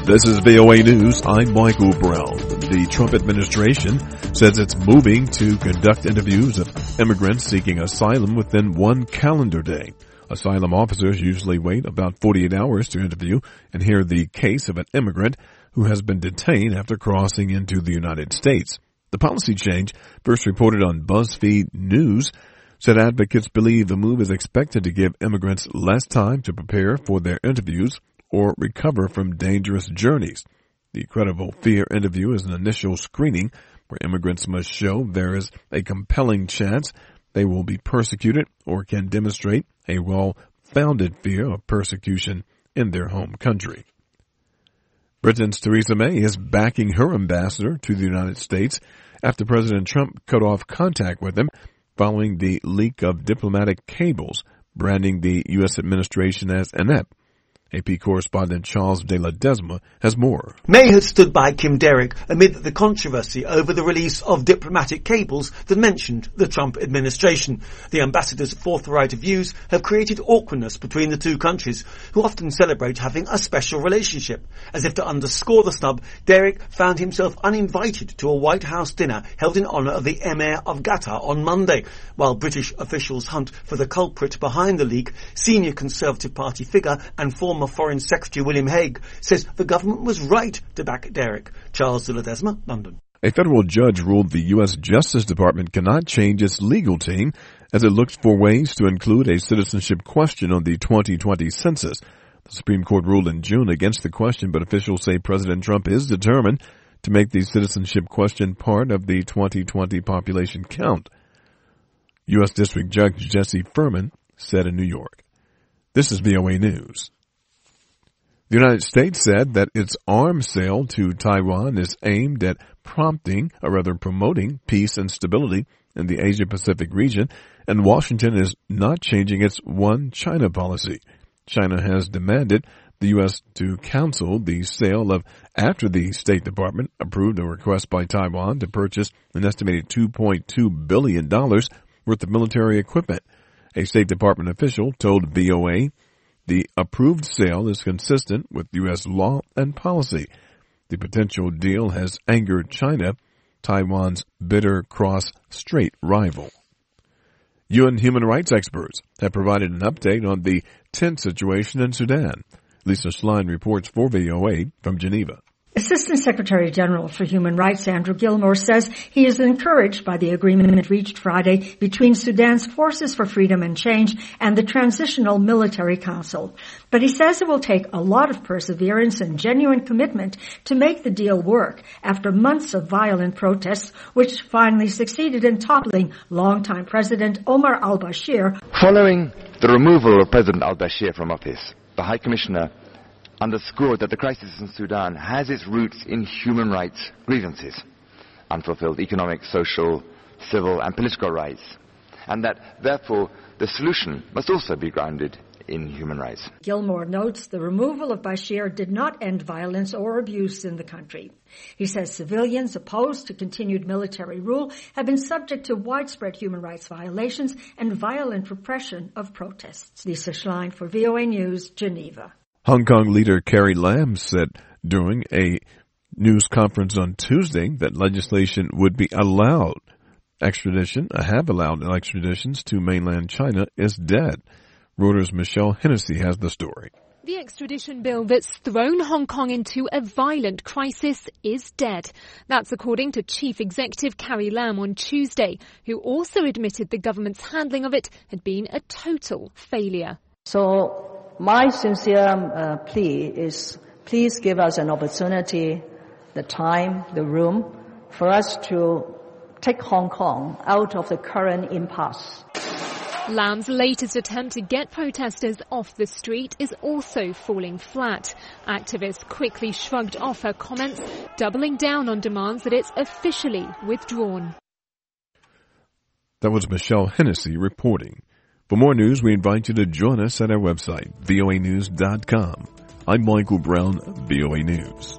This is VOA News. I'm Michael Brown. The Trump administration says it's moving to conduct interviews of immigrants seeking asylum within one calendar day. Asylum officers usually wait about 48 hours to interview and hear the case of an immigrant who has been detained after crossing into the United States. The policy change, first reported on BuzzFeed News, said advocates believe the move is expected to give immigrants less time to prepare for their interviews or recover from dangerous journeys. The Credible Fear interview is an initial screening where immigrants must show there is a compelling chance they will be persecuted or can demonstrate a well-founded fear of persecution in their home country. Britain's Theresa May is backing her ambassador to the United States after President Trump cut off contact with him following the leak of diplomatic cables branding the U.S. administration as inept. AP correspondent Charles de Ledesma has more. May had stood by Kim Derrick amid the controversy over the release of diplomatic cables that mentioned the Trump administration. The ambassador's forthright views have created awkwardness between the two countries, who often celebrate having a special relationship. As if to underscore the snub, Derrick found himself uninvited to a White House dinner held in honour of the Emir of Qatar on Monday. While British officials hunt for the culprit behind the leak, senior Conservative Party figure and former Foreign Secretary William Hague says the government was right to back Derrick. Charles de Ledesma, London. A federal judge ruled the U.S. Justice Department cannot change its legal team as it looks for ways to include a citizenship question on the 2020 census. The Supreme Court ruled in June against the question, but officials say President Trump is determined to make the citizenship question part of the 2020 population count. U.S. District Judge Jesse Furman said in New York. This is VOA News. The United States said that its arms sale to Taiwan is aimed at promoting peace and stability in the Asia-Pacific region, and Washington is not changing its one China policy. China has demanded the U.S. to cancel the sale after the State Department approved a request by Taiwan to purchase an estimated $2.2 billion worth of military equipment. A State Department official told VOA the approved sale is consistent with U.S. law and policy. The potential deal has angered China, Taiwan's bitter cross-strait rival. UN human rights experts have provided an update on the tense situation in Sudan. Lisa Schlein reports for VOA from Geneva. Assistant Secretary General for Human Rights Andrew Gilmore says he is encouraged by the agreement reached Friday between Sudan's Forces for Freedom and Change and the Transitional Military Council. But he says it will take a lot of perseverance and genuine commitment to make the deal work after months of violent protests, which finally succeeded in toppling longtime President Omar al-Bashir. Following the removal of President al-Bashir from office, the High Commissioner underscored that the crisis in Sudan has its roots in human rights grievances, unfulfilled economic, social, civil and political rights, and that, therefore, the solution must also be grounded in human rights. Gilmore notes the removal of Bashir did not end violence or abuse in the country. He says civilians opposed to continued military rule have been subject to widespread human rights violations and violent repression of protests. Lisa Schlein for VOA News, Geneva. Hong Kong leader Carrie Lam said during a news conference on Tuesday that legislation would be allowed extraditions to mainland China is dead. Reuters' Michelle Hennessy has the story. The extradition bill that's thrown Hong Kong into a violent crisis is dead. That's according to Chief Executive Carrie Lam on Tuesday, who also admitted the government's handling of it had been a total failure. So my sincere plea is please give us an opportunity, the time, the room for us to take Hong Kong out of the current impasse. Lam's latest attempt to get protesters off the street is also falling flat. Activists quickly shrugged off her comments, doubling down on demands that it's officially withdrawn. That was Michelle Hennessy reporting. For more news, we invite you to join us at our website, voanews.com. I'm Michael Brown, VOA News.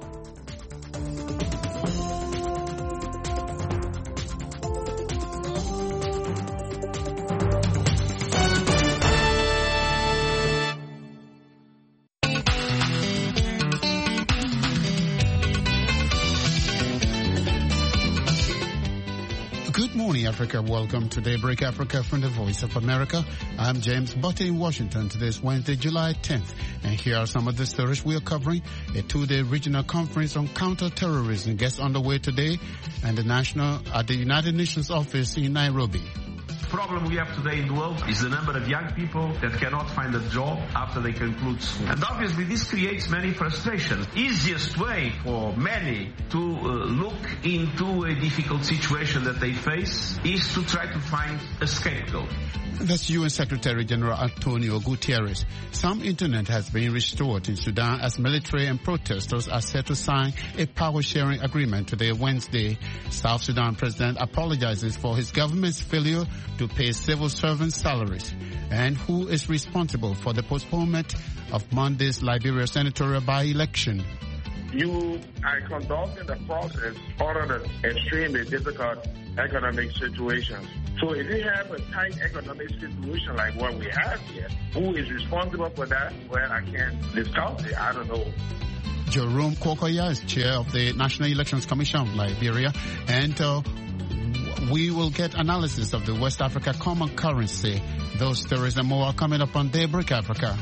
Africa. Welcome to Daybreak Africa from the Voice of America. I'm James Butte in Washington. Today is Wednesday, July 10th. And here are some of the stories we are covering. A two-day regional conference on counter-terrorism gets underway today at the United Nations office in Nairobi. The problem we have today in the world is the number of young people that cannot find a job after they conclude school. And obviously this creates many frustrations. Easiest way for many to look into a difficult situation that they face is to try to find a scapegoat. That's UN Secretary General Antonio Guterres. Some internet has been restored in Sudan as military and protesters are set to sign a power-sharing agreement today, Wednesday. South Sudan President apologizes for his government's failure to pay civil servants' salaries. And who is responsible for the postponement of Monday's Liberia senatorial by-election? You are conducting the process under the extremely difficult economic situations. So if you have a tight economic situation like what we have here, who is responsible for that? Well, I can't discuss it. I don't know. Jerome Kokoya is chair of the National Elections Commission of Liberia, and we will get analysis of the West Africa common currency. Those stories and more are coming up on Daybreak Africa.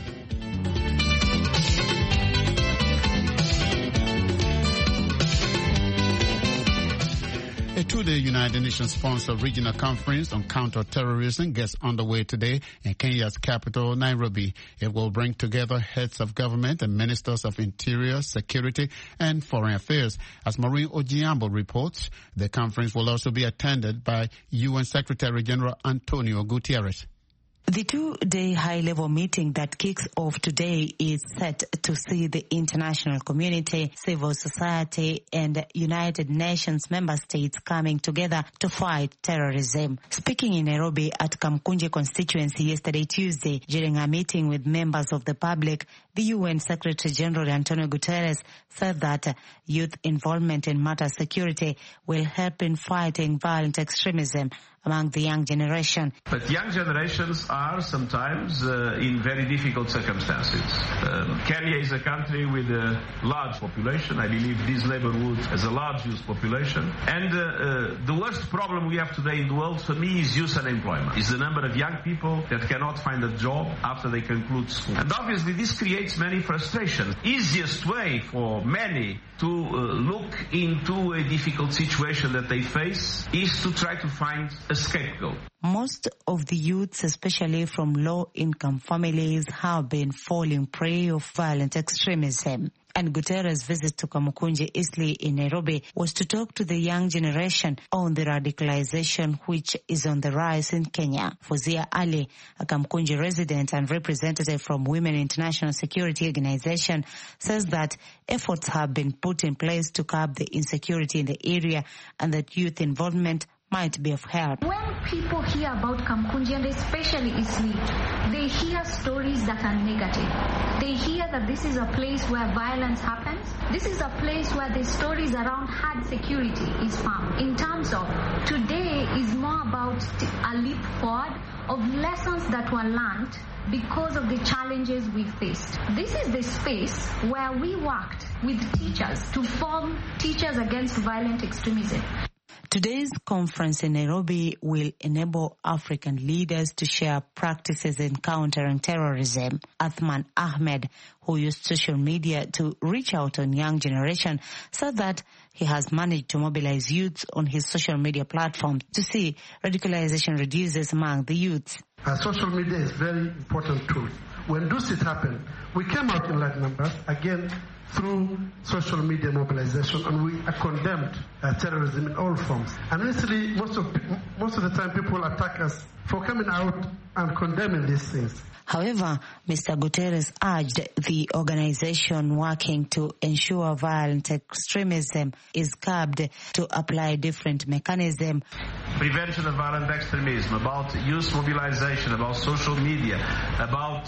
A two-day United Nations-sponsored regional conference on counter-terrorism gets underway today in Kenya's capital, Nairobi. It will bring together heads of government and ministers of interior, security, and foreign affairs. As Maureen Ojiambo reports, the conference will also be attended by UN Secretary General Antonio Guterres. The two-day high-level meeting that kicks off today is set to see the international community, civil society, and United Nations member states coming together to fight terrorism. Speaking in Nairobi at Kamkunji constituency yesterday Tuesday, during a meeting with members of the public, the UN Secretary General Antonio Guterres said that youth involvement in matter security will help in fighting violent extremism among the young generation. But young generations are sometimes in very difficult circumstances. Kenya is a country with a large population. I believe this neighborhood has a large youth population. And the worst problem we have today in the world, for me, is youth unemployment. Is the number of young people that cannot find a job after they conclude school. And obviously this creates many frustrations. Easiest way for many to look into a difficult situation that they face is to try to find a scapegoat. Most of the youths, especially from low-income families, have been falling prey of violent extremism. And Guterres' visit to Kamukunji Eastleigh in Nairobi was to talk to the young generation on the radicalization which is on the rise in Kenya. Fozia Ali, a Kamukunji resident and representative from Women International Security Organization, says that efforts have been put in place to curb the insecurity in the area and that youth involvement might be of help. When people hear about Kamkunji, and especially Eastleigh, they hear stories that are negative. They hear that this is a place where violence happens. This is a place where the stories around hard security is found. In terms of today is more about a leap forward of lessons that were learned because of the challenges we faced. This is the space where we worked with teachers to form Teachers Against Violent Extremism. Today's conference in Nairobi will enable African leaders to share practices in countering terrorism. Athman Ahmed, who used social media to reach out on young generation, said that he has managed to mobilize youths on his social media platform to see radicalization reduces among the youths. Social media is a very important tool. When this happen, we came out in large numbers, again, through social media mobilization, and we condemned terrorism in all forms. And actually, most of the time people attack us for coming out and condemning these things. However, Mr. Guterres urged the organization working to ensure violent extremism is curbed to apply different mechanisms. Prevention of violent extremism, about youth mobilization, about social media, about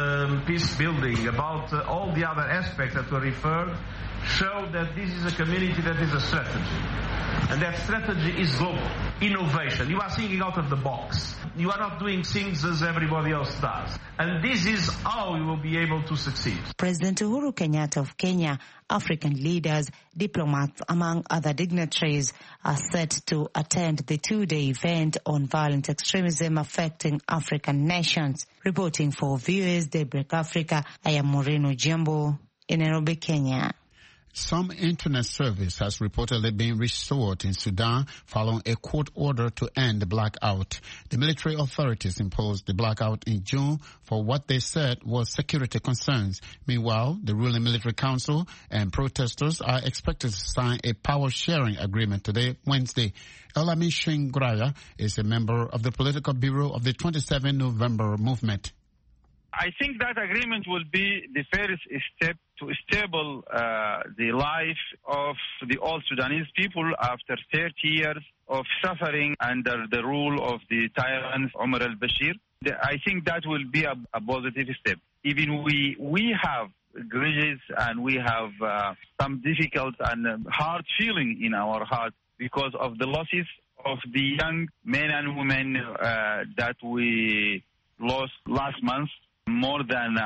peace building, about all the other aspects that were referred, show that this is a community that is a strategy. And that strategy is global. innovation. You are thinking out of the box. You are not doing things as everybody else does. And this is how we will be able to succeed. President Uhuru Kenyatta of Kenya, African leaders, diplomats, among other dignitaries, are set to attend the two-day event on violent extremism affecting African nations. Reporting for Viewers Daybreak Africa, I am Moreno Jumbo in Nairobi, Kenya. Some internet service has reportedly been restored in Sudan following a court order to end the blackout. The military authorities imposed the blackout in June for what they said was security concerns. Meanwhile, the ruling military council and protesters are expected to sign a power-sharing agreement today, Wednesday. Elami Shingraya is a member of the political bureau of the 27 November movement. I think that agreement will be the first step to stable the life of the all Sudanese people after 30 years of suffering under the rule of the tyrant Omar al-Bashir. I think that will be a positive step. Even we have grudges and we have some difficult and hard feeling in our heart because of the losses of the young men and women that we lost last month. More than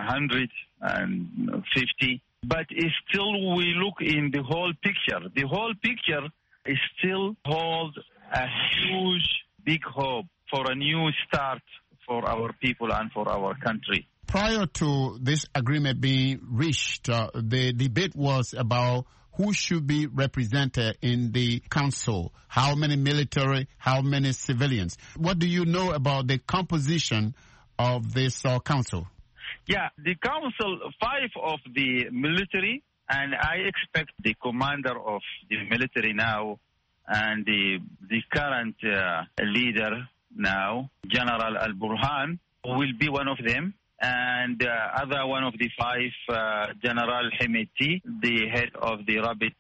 150. But still we look in the whole picture. The whole picture still holds a huge, big hope for a new start for our people and for our country. Prior to this agreement being reached, the debate was about who should be represented in the council, how many military, how many civilians. What do you know about the composition of this council? Yeah, the council, 5 of the military, and I expect the commander of the military now and the current leader now, General Al-Burhan, will be one of them. And other one of the 5, General Hemeti, the head of the Rapid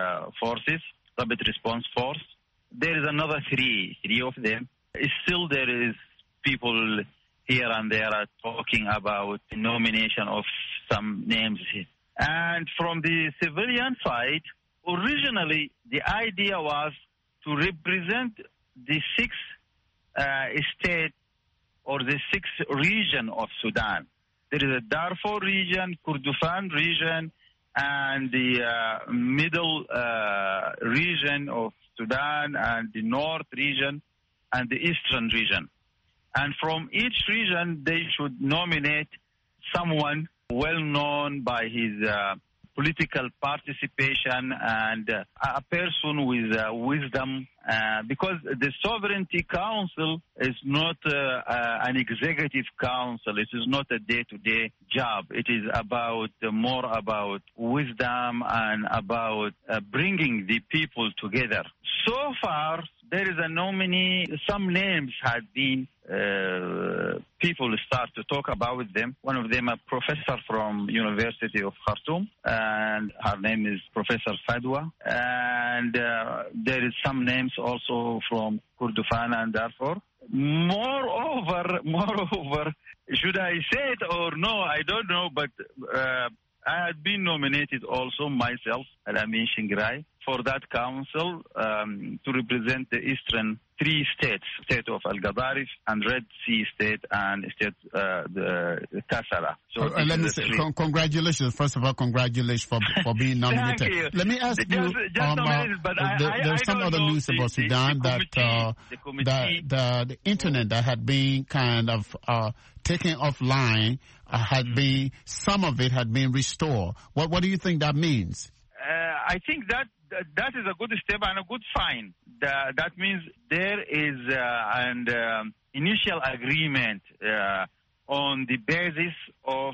Response Force. There is another 3 of them. Still there is people here and there are talking about the nomination of some names. And from the civilian side, originally the idea was to represent the 6 state or the 6 region of Sudan. There is a Darfur region, Kordofan region, and the middle region of Sudan, and the north region, and the eastern region. And from each region, they should nominate someone well known by his political participation and a person with wisdom, because the Sovereignty Council is not an executive council. It is not a day-to-day job. It is about more about wisdom and about bringing the people together. So far, there is a nominee. Some names had been people start to talk about them. One of them, a professor from University of Khartoum, and her name is Professor Fadwa. And there is some names also from Kordofan and Darfur. Moreover, should I say it or no, I don't know, but I had been nominated also myself, Elami Shingraya, for that council to represent the eastern 3 states, state of Al-Gadarif and Red Sea state and state the Kassala. So let me say, congratulations. First of all, congratulations for being nominated. Thank you. Let me ask you, there's some other news about Sudan the internet that had been kind of taken offline some of it had been restored. What do you think that means? I think that is a good step and a good sign. That means there is an initial agreement on the basis of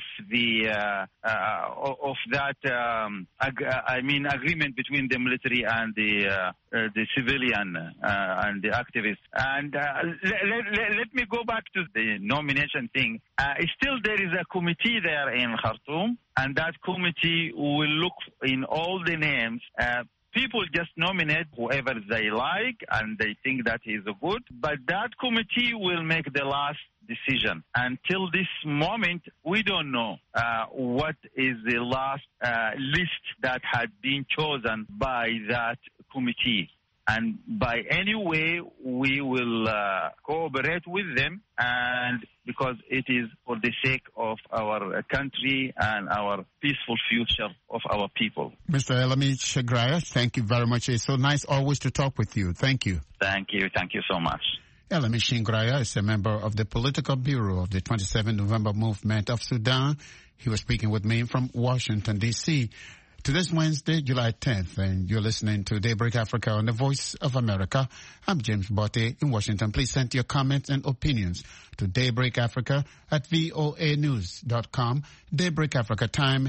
agreement between the military and the civilian and the activists. And let me go back to the nomination thing. Still, there is a committee there in Khartoum, and that committee will look in all the names. People just nominate whoever they like and they think that is good, but that committee will make the last decision. Until this moment, we don't know what is the last list that had been chosen by that committee. And by any way, we will cooperate with them, and because it is for the sake of our country and our peaceful future of our people. Mr. Elami Shagraya, thank you very much. It's so nice always to talk with you. Thank you. Thank you. Thank you so much. Elami Shagraya is a member of the Political Bureau of the 27 November Movement of Sudan. He was speaking with me from Washington, D.C. Today's Wednesday, July 10th, and you're listening to Daybreak Africa on the Voice of America. I'm James Botte in Washington. Please send your comments and opinions to Daybreak Africa at voanews.com. Daybreak Africa time,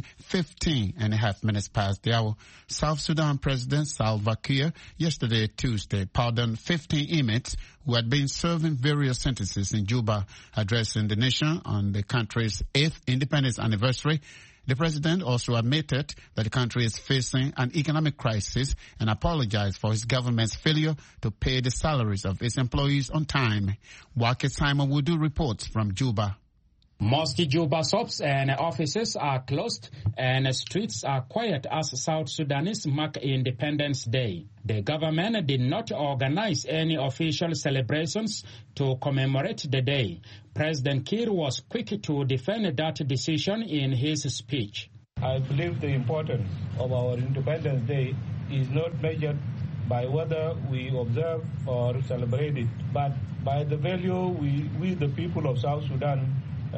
15.5 minutes past the hour. South Sudan President Salva Kiir yesterday, Tuesday, pardoned 15 inmates who had been serving various sentences in Juba, addressing the nation on the country's 8th independence anniversary. The president also admitted that the country is facing an economic crisis and apologized for his government's failure to pay the salaries of its employees on time. Wake Simon Wudu reports from Juba. Most Juba shops and offices are closed and streets are quiet as South Sudanese mark Independence Day. The government did not organize any official celebrations to commemorate the day. President Kiir was quick to defend that decision in his speech. I believe the importance of our Independence Day is not measured by whether we observe or celebrate it, but by the value we the people of South Sudan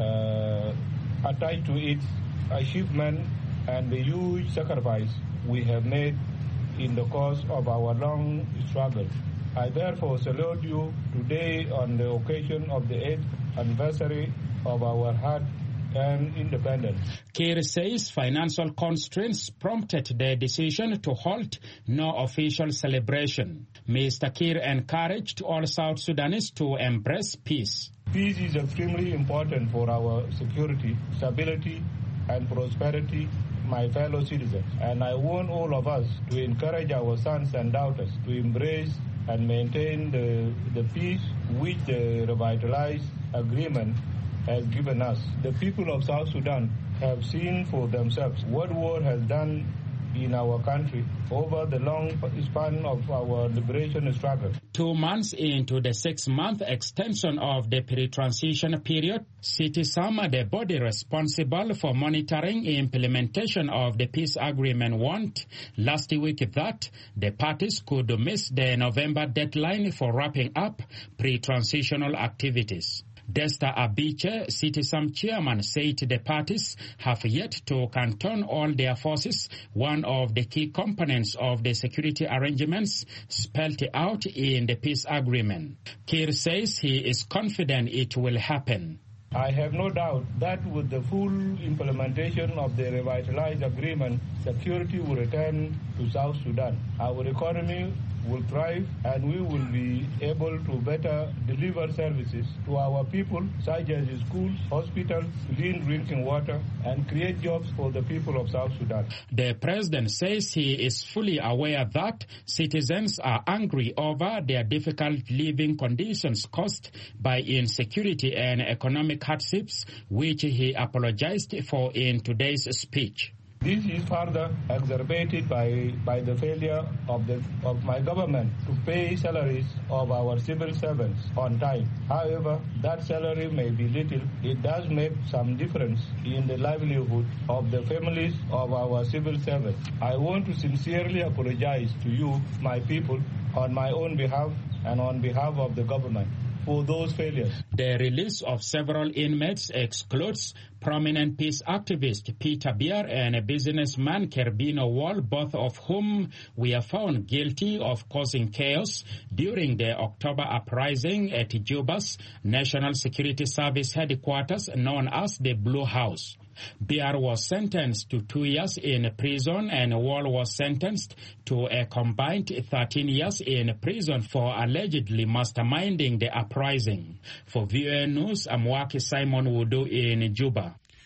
attached to its achievement and the huge sacrifice we have made in the course of our long struggle. I therefore salute you today on the occasion of the 8th anniversary of our hard-earned independence. Kiir says financial constraints prompted the decision to halt no official celebration. Mr. Kiir encouraged all South Sudanese to embrace peace. Peace is extremely important for our security, stability, and prosperity, my fellow citizens. And I want all of us to encourage our sons and daughters to embrace and maintain the peace which the revitalized agreement has given us. The people of South Sudan have seen for themselves what war has done in our country over the long span of our liberation struggle. 2 months into the 6-month extension of the pre-transition period, CITISAM, the body responsible for monitoring implementation of the peace agreement, warned last week that the parties could miss the November deadline for wrapping up pre-transitional activities. Desta Abiche, CITISAM chairman, said the parties have yet to canton all their forces, one of the key components of the security arrangements spelled out in the peace agreement. Kiir says he is confident it will happen. I have no doubt that with the full implementation of the revitalized agreement, security will return to South Sudan. Our economy will thrive and we will be able to better deliver services to our people, such as schools, hospitals, clean drinking water, and create jobs for the people of South Sudan. The president says he is fully aware that citizens are angry over their difficult living conditions caused by insecurity and economic hardships, which he apologized for in today's speech. This is further exacerbated by the failure of my government to pay salaries of our civil servants on time. However, that salary may be little. It does make some difference in the livelihood of the families of our civil servants. I want to sincerely apologize to you, my people, on my own behalf and on behalf of the government for those failures. The release of several inmates excludes prominent peace activist Peter Bier and businessman Kerbino Wall, both of whom were found guilty of causing chaos during the October uprising at Juba's National Security Service headquarters known as the Blue House. Biar was sentenced to 2 years in prison and Wall was sentenced to a combined 13 years in prison for allegedly masterminding the uprising. For VOA News, I'm Wake Simon Wudu in Juba.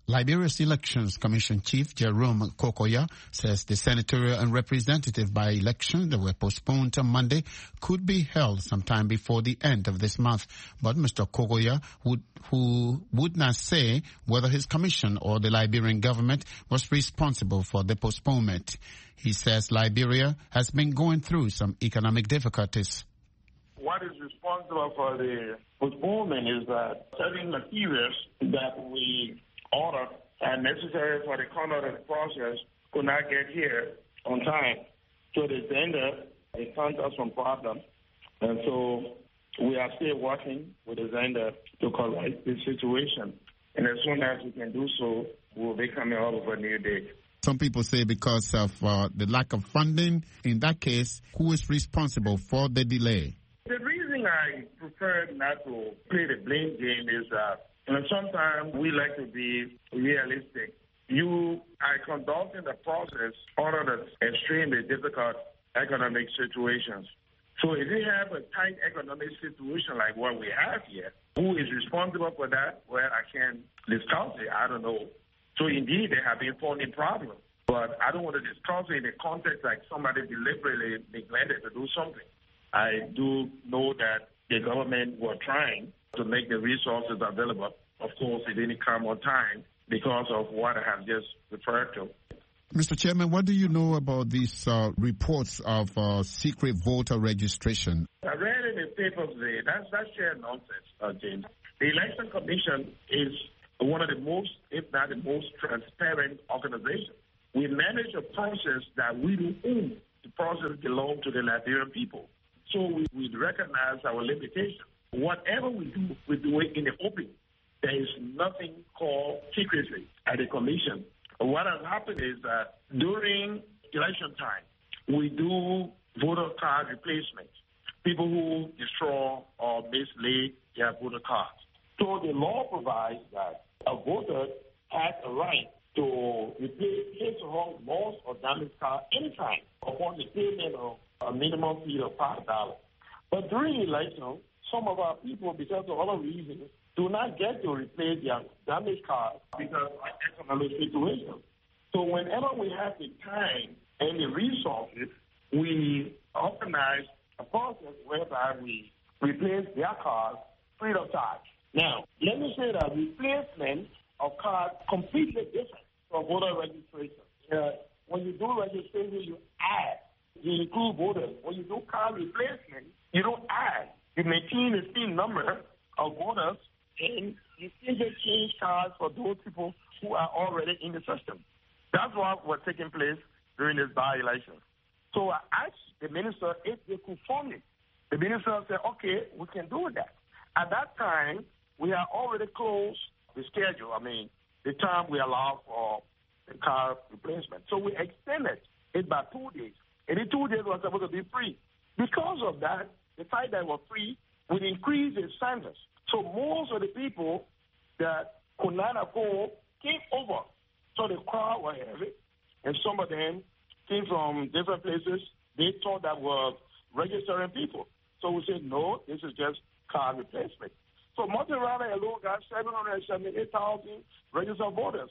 Liberia's Elections Commission Chief Jerome Kokoya says the senatorial and representative by-elections that were postponed on Monday could be held sometime before the end of this month. But Mr. Kokoya, who would not say whether his commission or the Liberian government was responsible for the postponement. He says Liberia has been going through some economic difficulties. What is responsible for the postponement is that certain materials that we ordered and necessary for the conduct of the process could not get here on time. So the vendor encounters some problems, and so we are still working with the vendor to correct the situation. And as soon as we can do so, we'll be coming out with a new date. Some people say because of the lack of funding. In that case, who is responsible for the delay? The reason I prefer not to play the blame game is that sometimes we like to be realistic. You are conducting the process under the extremely difficult economic situations. So if you have a tight economic situation like what we have here, who is responsible for that? Well, I can't discuss it. I don't know. So indeed, there have been funding problems. But I don't want to discuss it in the context like somebody deliberately neglected to do something. I do know that the government were trying to make the resources available. Of course, it didn't come on time because of what I have just referred to. Mr. Chairman, what do you know about these reports of secret voter registration? I read in the papers today. That's sheer nonsense, James. The Election Commission is one of the most, if not the most transparent organizations. We manage a process that we don't own. The process belongs to the Liberian people. So we recognize our limitations. Whatever we do it in the open. There is nothing called secrecy at the commission. What has happened is that during election time, we do voter card replacement. People who destroy or mislead their voter cards. So the law provides that a voter has a right to replace his or her lost or damaged card anytime upon the payment of a minimum fee of $5. But during election, some of our people, because of other reasons, do not get to replace their damaged cards because of economic situation. So whenever we have the time and the resources, we organize a process whereby we replace their cards free of charge. Now, let me say that replacement of cards completely different from voter registration. When you do registration, you add, you include voters. When you do card replacement, you don't add. You maintain the same number of voters, and you simply change cards for those people who are already in the system. That's what was taking place during this by-election. So I asked the minister if they could fund it. The minister said, okay, we can do that. At that time, we had already closed the schedule. I mean, the time we allowed for the card replacement. So we extended it by 2 days. And the 2 days was supposed to be free. Because of that, the fact that it was free would increase the standards. So most of the people that could not afford came over. So the crowd was heavy, and some of them came from different places. They thought that was registering people. So we said, no, this is just card replacement. So Monterrey alone got 778,000 registered voters.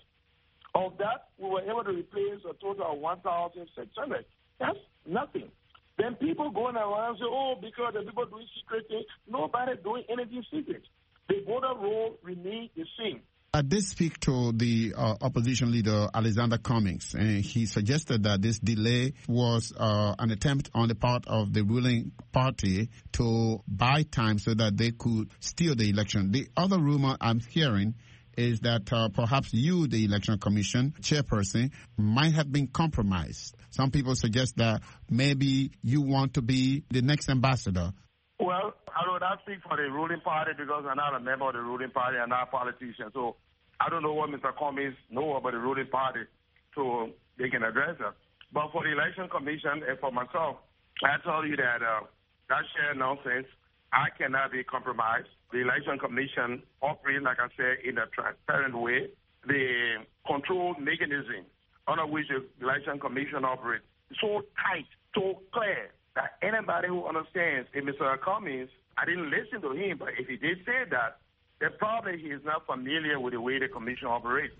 Of that, we were able to replace a total of 1,600. That's nothing. Then people going around and say, oh, because the people doing secret things, nobody doing anything secret. The voter roll remains the same. I did speak to the opposition leader, Alexander Cummings, and he suggested that this delay was an attempt on the part of the ruling party to buy time so that they could steal the election. The other rumor I'm hearing is that perhaps you, the Election Commission chairperson, might have been compromised. Some people suggest that maybe you want to be the next ambassador. Well, I would not speak for the ruling party because I'm not a member of the ruling party. I'm not a politician. So I don't know what Mr. Cummings knows about the ruling party so they can address it. But for the Election Commission and for myself, I tell you that that's sheer nonsense. I cannot be compromised. The Election Commission operates, like I said, in a transparent way. The control mechanism under which the Election Commission operates is so tight, so clear, that anybody who understands, if Mr. Cummings, I didn't listen to him, but if he did say that, then probably he is not familiar with the way the commission operates.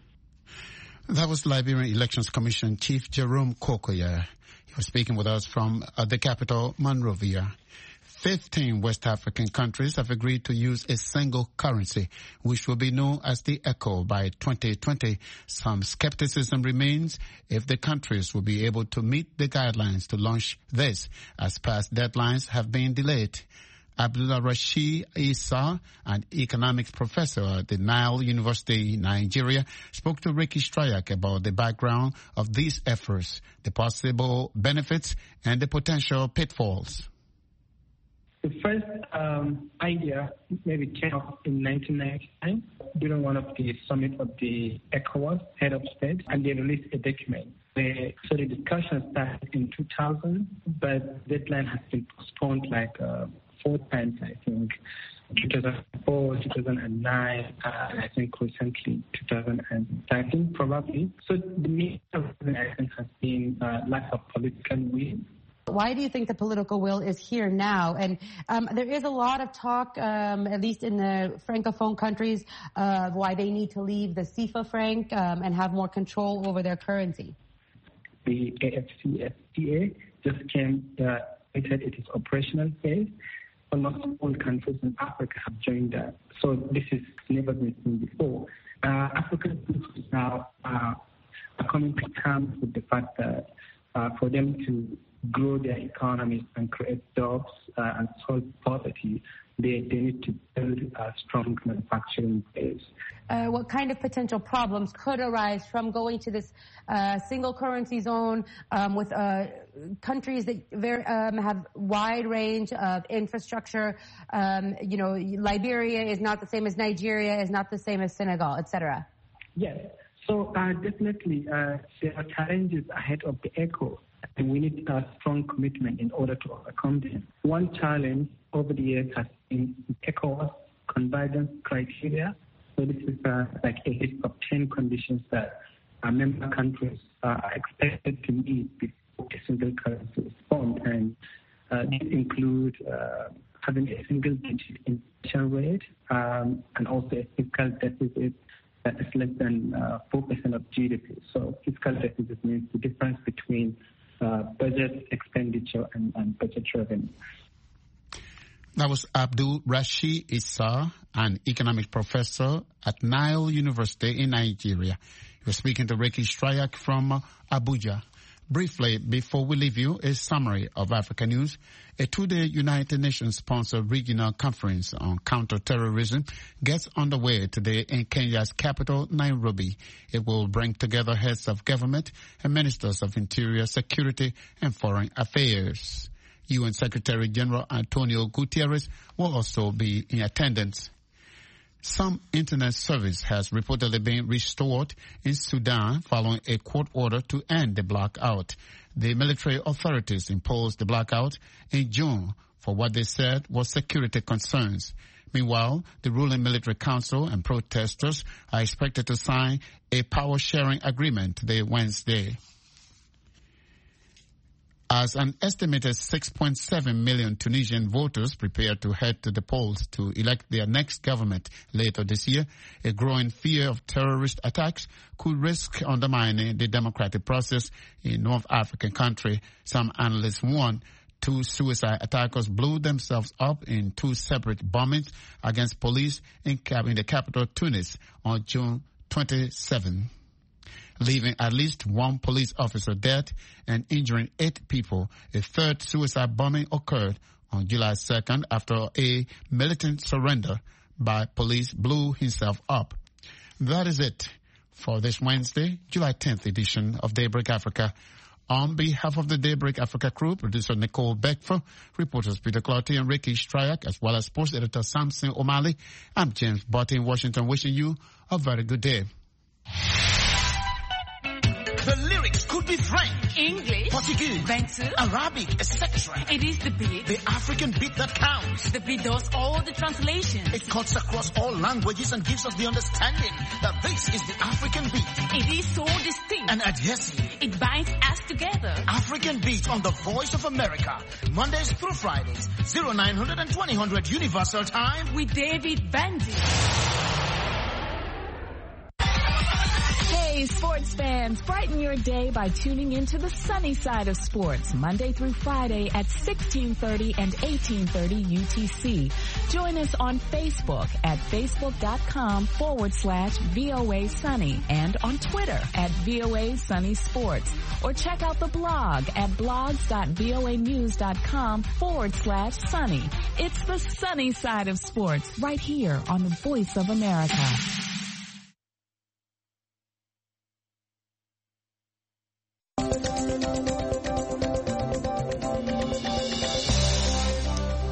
That was Liberian Elections Commission Chief Jerome Kokoya. He was speaking with us from the capital, Monrovia. 15 West African countries have agreed to use a single currency, which will be known as the ECHO by 2020. Some skepticism remains if the countries will be able to meet the guidelines to launch this, as past deadlines have been delayed. Abdullah Rashid Issa, an economics professor at the Nile University in Nigeria, spoke to Ricky Strayak about the background of these efforts, the possible benefits, and the potential pitfalls. The first idea maybe came up in 1999 during one of the summit of the ECOWAS head of state, and they released a document. So the discussion started in 2000, but the deadline has been postponed like 4 times, I think. 2004, 2009, and I think recently 2013 probably. So the main reason I think has been lack of political will. Why do you think the political will is here now? And there is a lot of talk, at least in the Francophone countries, of why they need to leave the CFA franc and have more control over their currency. The AFCFTA just came, it said it is operational phase. Almost all countries in Africa have joined that. So this has never been seen before. African countries now are coming to terms with the fact that for them to grow their economies and create jobs and solve poverty, they need to build a strong manufacturing base. What kind of potential problems could arise from going to this single currency zone with countries that have wide range of infrastructure? Liberia is not the same as Nigeria, is not the same as Senegal, etc. Yes. So definitely there are challenges ahead of the ECHO, and we need a strong commitment in order to overcome them. One challenge over the years has been ECHO's convergence criteria. So this is like a list of 10 conditions that member countries are expected to meet before a single currency is formed. And these include having a single-digit inflation rate and also a fiscal deficit that is less than 4% of GDP. So fiscal deficit means the difference between budget expenditure and budget revenue. That was Abdul Rashid Issa, an economics professor at Nile University in Nigeria. He was speaking to Ricky Strayak from Abuja. Briefly, before we leave you, a summary of Africa news. A 2-day United Nations-sponsored regional conference on counter-terrorism gets underway today in Kenya's capital, Nairobi. It will bring together heads of government and ministers of interior, security, and foreign affairs. UN Secretary General Antonio Guterres will also be in attendance. Some internet service has reportedly been restored in Sudan following a court order to end the blackout. The military authorities imposed the blackout in June for what they said was security concerns. Meanwhile, the ruling military council and protesters are expected to sign a power-sharing agreement today, Wednesday. As an estimated 6.7 million Tunisian voters prepare to head to the polls to elect their next government later this year, a growing fear of terrorist attacks could risk undermining the democratic process in North African country. Some analysts warn 2 suicide attackers blew themselves up in 2 separate bombings against police in the capital Tunis on June 27. Leaving at least 1 police officer dead and injuring 8 people. A 3rd suicide bombing occurred on July 2nd after a militant surrender by police blew himself up. That is it for this Wednesday, July 10th edition of Daybreak Africa. On behalf of the Daybreak Africa crew, producer Nicole Beckford, reporters Peter Clotty and Ricky Strayak, as well as sports editor Samson O'Malley, I'm James Botti in Washington, wishing you a very good day. The lyrics could be French, English, Portuguese, Bantu, Arabic, etc. It is the beat. The African beat that counts. The beat does all the translations. It cuts across all languages and gives us the understanding that this is the African beat. It is so distinct and adhesive. It binds us together. African beat on the Voice of America. Mondays through Fridays, 0900 and 2000 Universal Time. With David Bandy. Hey, Hey, sports fans, brighten your day by tuning into the sunny side of sports, Monday through Friday at 1630 and 1830 UTC. Join us on Facebook at facebook.com/VOA Sunny and on Twitter at VOA Sunny Sports. Or check out the blog at blogs.voanews.com/sunny. It's the sunny side of sports right here on the Voice of America.